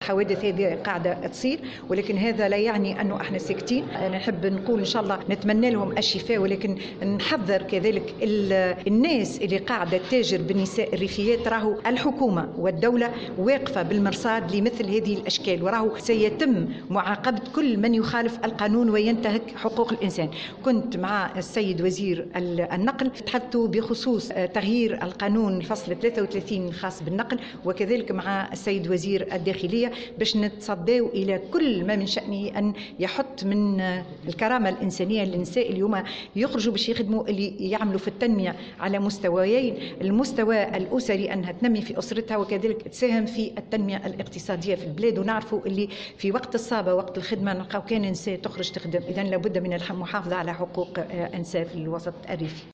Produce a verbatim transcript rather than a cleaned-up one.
الحوادث هذه قاعدة تصير، ولكن هذا لا يعني أنه احنا ساكتين. أنا نحب نقول إن شاء الله نتمنى لهم الشفاء، ولكن نحذر كذلك الناس اللي قاعدة تتاجر بالنساء الريفيات. راهو الحكومة والدولة واقفة بالمرصاد لمثل هذه الأشكال، وراهو سيتم معاقبة كل من يخالف القانون وينتهك حقوق الإنسان. كنت مع السيد وزير النقل، تحدثوا بخصوص تغيير القانون الفصل ثلاثة وثلاثين الخاص بالنقل، وكذلك مع السيد وزير الداخلية باش نتصدوا إلى كل ما من شأنه أن يحط من الكرامة الإنسانية للنساء اليوم يخرجوا باش يخدموا، اللي يعملوا في التنمية على مستويين: المستوى الأسري أنها تنمي في أسرتها، وكذلك تساهم في التنمية الاقتصادية في البلاد. ونعرفوا اللي في وقت الصابة وقت الخدمة نلقاو كان نساء تخرج تخدم، إذن لابد من المحافظة على حقوق النساء في الوسط الريفي.